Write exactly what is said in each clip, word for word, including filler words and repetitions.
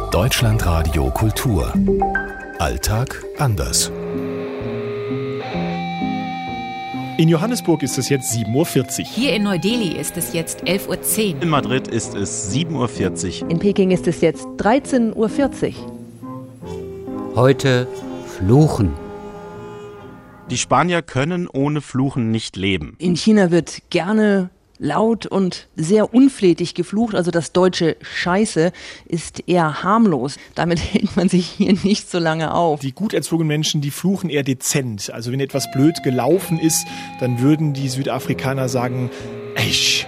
Deutschlandradio Kultur. Alltag anders. In Johannesburg ist es jetzt sieben Uhr vierzig. Hier in Neu-Delhi ist es jetzt elf Uhr zehn. In Madrid ist es sieben Uhr vierzig. In Peking ist es jetzt dreizehn Uhr vierzig. Heute fluchen. Die Spanier können ohne Fluchen nicht leben. In China wird gerne laut und sehr unflätig geflucht. Also das deutsche Scheiße ist eher harmlos. Damit hält man sich hier nicht so lange auf. Die gut erzogenen Menschen, die fluchen eher dezent. Also wenn etwas blöd gelaufen ist, dann würden die Südafrikaner sagen, Eish.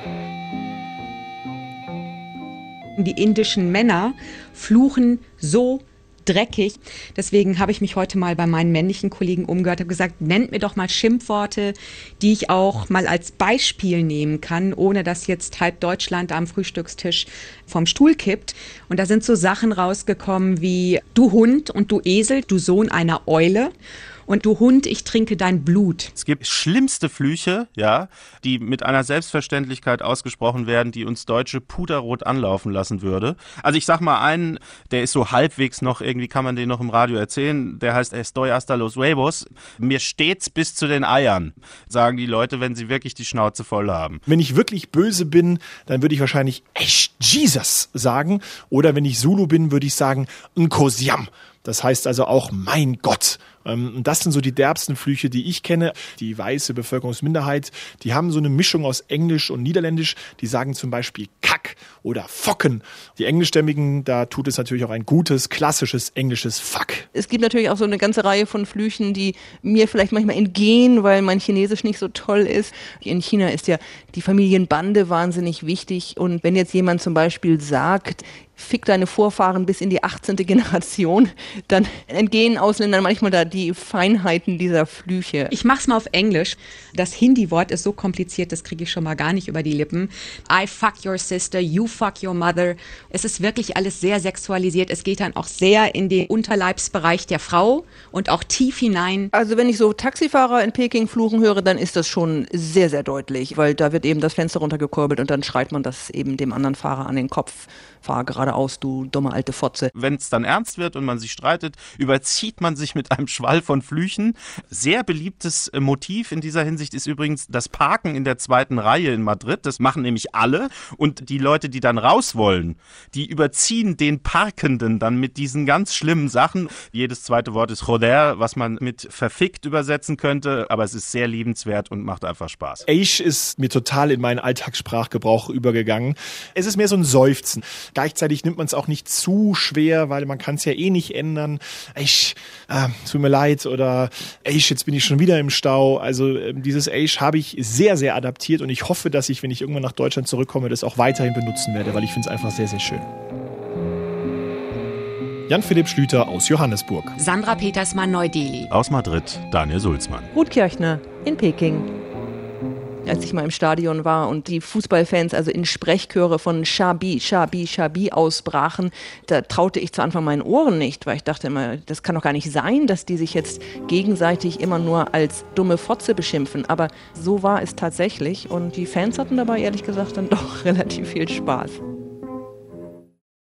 Die indischen Männer fluchen so dreckig. Deswegen habe ich mich heute mal bei meinen männlichen Kollegen umgehört, habe gesagt, nennt mir doch mal Schimpfworte, die ich auch mal als Beispiel nehmen kann, ohne dass jetzt halb Deutschland am Frühstückstisch vom Stuhl kippt. Und da sind so Sachen rausgekommen wie du Hund und du Esel, du Sohn einer Eule. Und du Hund, ich trinke dein Blut. Es gibt schlimmste Flüche, ja, die mit einer Selbstverständlichkeit ausgesprochen werden, die uns Deutsche puderrot anlaufen lassen würde. Also ich sag mal einen, der ist so halbwegs noch, irgendwie kann man den noch im Radio erzählen, der heißt Estoy hasta los huevos. Mir steht's bis zu den Eiern, sagen die Leute, wenn sie wirklich die Schnauze voll haben. Wenn ich wirklich böse bin, dann würde ich wahrscheinlich echt Jesus sagen. Oder wenn ich Zulu bin, würde ich sagen Nkosiam. Das heißt also auch mein Gott. Und das sind so die derbsten Flüche, die ich kenne. Die weiße Bevölkerungsminderheit, die haben so eine Mischung aus Englisch und Niederländisch. Die sagen zum Beispiel Kack oder Focken. Die Englischstämmigen, da tut es natürlich auch ein gutes, klassisches englisches Fuck. Es gibt natürlich auch so eine ganze Reihe von Flüchen, die mir vielleicht manchmal entgehen, weil mein Chinesisch nicht so toll ist. In China ist ja die Familienbande wahnsinnig wichtig. Und wenn jetzt jemand zum Beispiel sagt, fick deine Vorfahren bis in die achtzehnte Generation, dann entgehen Ausländern manchmal da die Feinheiten dieser Flüche. Ich mach's mal auf Englisch. Das Hindi-Wort ist so kompliziert, das kriege ich schon mal gar nicht über die Lippen. I fuck your sister, you fuck your mother. Es ist wirklich alles sehr sexualisiert. Es geht dann auch sehr in den Unterleibsbereich der Frau und auch tief hinein. Also wenn ich so Taxifahrer in Peking fluchen höre, dann ist das schon sehr, sehr deutlich, weil da wird eben das Fenster runtergekurbelt und dann schreit man das eben dem anderen Fahrer an den Kopf. Fahr geradeaus, du dumme alte Fotze. Wenn es dann ernst wird und man sich streitet, überzieht man sich mit einem Schwall von Flüchen. Sehr beliebtes Motiv in dieser Hinsicht ist übrigens das Parken in der zweiten Reihe in Madrid. Das machen nämlich alle. Und die Leute, die dann raus wollen, die überziehen den Parkenden dann mit diesen ganz schlimmen Sachen. Jedes zweite Wort ist joder, was man mit verfickt übersetzen könnte. Aber es ist sehr liebenswert und macht einfach Spaß. Eish ist mir total in meinen Alltagssprachgebrauch übergegangen. Es ist mehr so ein Seufzen. Gleichzeitig nimmt man es auch nicht zu schwer, weil man kann es ja eh nicht ändern. Eish, äh, tut mir leid oder Eish, jetzt bin ich schon wieder im Stau. Also äh, dieses Eish habe ich sehr, sehr adaptiert und ich hoffe, dass ich, wenn ich irgendwann nach Deutschland zurückkomme, das auch weiterhin benutzen werde, weil ich finde es einfach sehr, sehr schön. Jan-Philipp Schlüter aus Johannesburg. Sandra Petersmann, Neu-Delhi. Aus Madrid, Daniel Sulzmann. Ruth Kirchner in Peking. Als ich mal im Stadion war und die Fußballfans also in Sprechchöre von Shabi, Shabi, Shabi ausbrachen, da traute ich zu Anfang meinen Ohren nicht, weil ich dachte immer, das kann doch gar nicht sein, dass die sich jetzt gegenseitig immer nur als dumme Fotze beschimpfen. Aber so war es tatsächlich und die Fans hatten dabei ehrlich gesagt dann doch relativ viel Spaß.